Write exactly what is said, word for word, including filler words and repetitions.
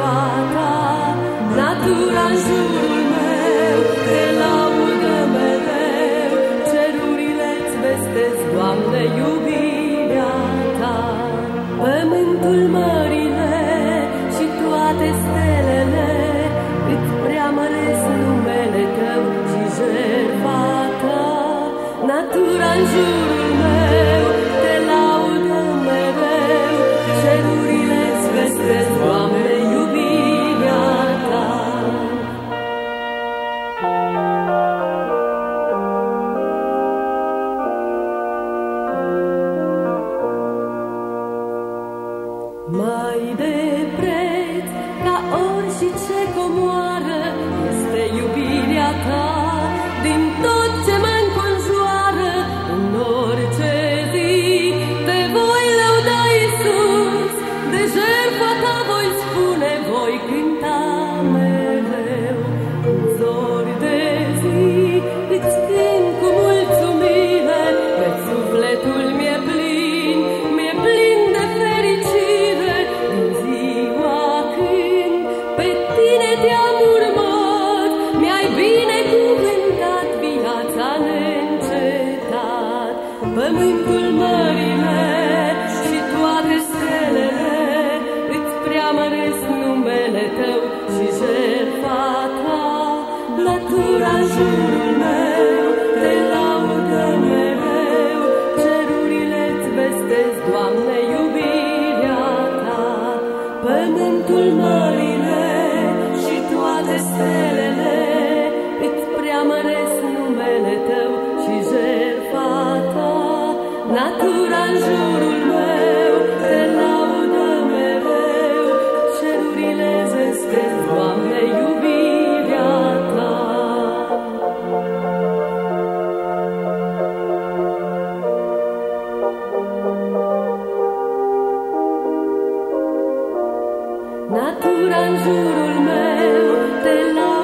ta, natura în jurul meu te laudă mereu, cerurile-ți vestesc, Doamne, iubirea ta. Pământul, mările și toate stelele îți preamăresc numele tău și jertfa ta, natura în jurul meu te laudă mereu, cerurile-ți vestesc, Doamne, iubirea ta. Mai de preț ca ori și ce comoară este iubirea ta, din tot ce mă înconjoară în orice zi. Te voi lăuda, Iisus, de jertfa ta voi spune, voi cânta mereu. În zori de zi îți cânt cu mulțumire, pe sufletul mi-e plin, mi-e plin de fericire. Din ziua când pe tine te-am urmat, mi-ai binecuvântat viața neîncetat. Pământul, mările și toate stelele îți preamăresc numele tău și jertfa ta, natura în jurul meu te laudă mereu, cerurile-ți vestesc, Doamne, iubirea ta. Pământul, mările și toate stelele îți preamăresc numele tău și jertfa ta, natura în jurul meu te laudă mereu, cerurile-ți vestesc, Doamne, iubirea ta. Natura în jurul meu te laudă